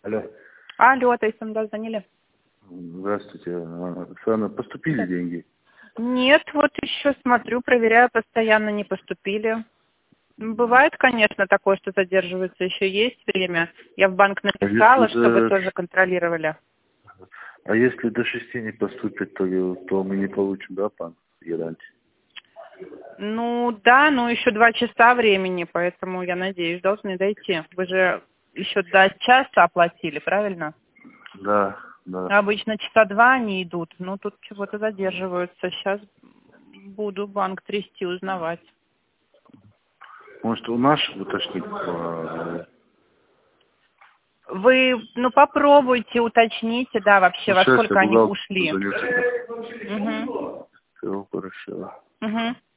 Алло. Алло, Таисия, да, звонили? Здравствуйте. Сана, поступили деньги? Нет, вот еще смотрю, проверяю, постоянно не поступили. Бывает, конечно, такое, что задерживается, еще есть время. Я в банк написала, чтобы тоже контролировали. А если до 6 не поступит, то мы не получим, да, банк гарантии? Ну да, но еще 2 часа времени, поэтому я надеюсь, должны дойти. Вы же еще до часа оплатили, правильно? Да, да. Обычно часа 2 они идут, но тут чего-то задерживаются. Сейчас буду банк трясти, узнавать. Может, у нас уточнить? Вы, попробуйте, уточните, да, вообще, во Сейчас я сколько они бухгалтер ушли. позвоню тебе. Угу. Все, хорошо. Угу.